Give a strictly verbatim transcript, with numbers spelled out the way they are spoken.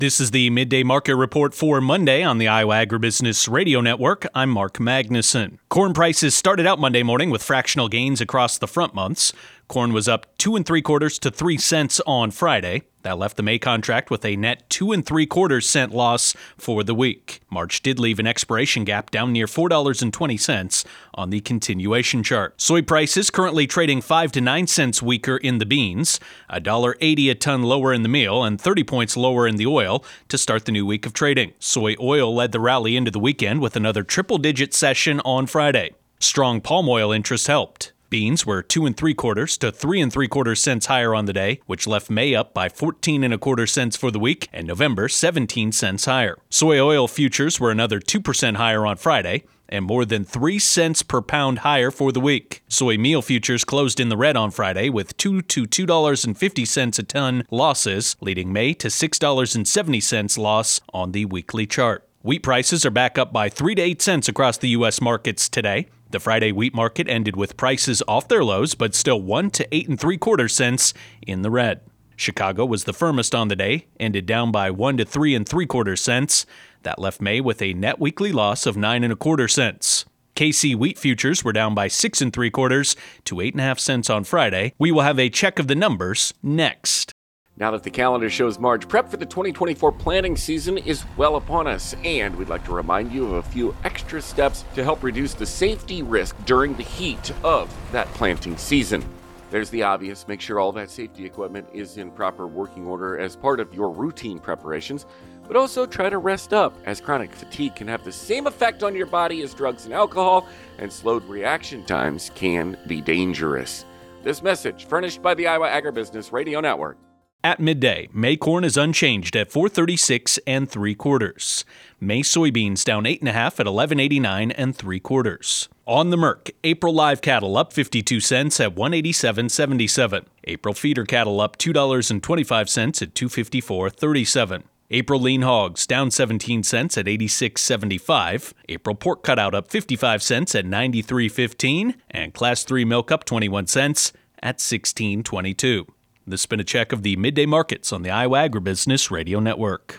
This is the Midday Market Report for Monday on the Iowa Agribusiness Radio Network. I'm Mark Magnuson. Corn prices started out Monday morning with fractional gains across the front months. Corn was up two and three quarters to three cents on Friday. That left the May contract with a net two and three quarters cent loss for the week. March did leave an expiration gap down near four dollars and twenty cents on the continuation chart. Soy prices currently trading five to nine cents weaker in the beans, one dollar eighty a ton lower in the meal, and thirty points lower in the oil to start the new week of trading. Soy oil led the rally into the weekend with another triple-digit session on Friday. Strong palm oil interest helped. Beans were two and three quarters to three and three quarters cents higher on the day, which left May up by fourteen and a quarter cents for the week, and November seventeen cents higher. Soy oil futures were another two percent higher on Friday, and more than three cents per pound higher for the week. Soy meal futures closed in the red on Friday with two to two dollars and fifty cents a ton losses, leading May to six dollars and seventy cents loss on the weekly chart. Wheat prices are back up by three to eight cents across the U S markets today. The Friday wheat market ended with prices off their lows, but still one to eight and three quarter cents in the red. Chicago was the firmest on the day, ended down by one to three and three quarter cents. That left May with a net weekly loss of nine and a quarter cents. K C wheat futures were down by six and three quarters to eight and a half cents on Friday. We will have a check of the numbers next. Now that the calendar shows March, prep for the twenty twenty-four planting season is well upon us, and we'd like to remind you of a few extra steps to help reduce the safety risk during the heat of that planting season. There's the obvious: make sure all that safety equipment is in proper working order as part of your routine preparations, but also try to rest up, as chronic fatigue can have the same effect on your body as drugs and alcohol, and slowed reaction times can be dangerous. This message furnished by the Iowa Agribusiness Radio Network. At midday, May corn is unchanged at four thirty-six and three quarters. May soybeans down eight and a half at eleven eighty-nine and three quarters. On the Merc, April live cattle up fifty-two cents at one eighty-seven seventy-seven. April feeder cattle up two dollars and twenty-five cents at two fifty-four thirty-seven. April lean hogs down seventeen cents at eighty-six seventy-five. April pork cutout up fifty-five cents at ninety-three fifteen, and Class three milk up twenty-one cents at sixteen twenty-two. This has been a check of the midday markets on the Iowa Agribusiness Radio Network.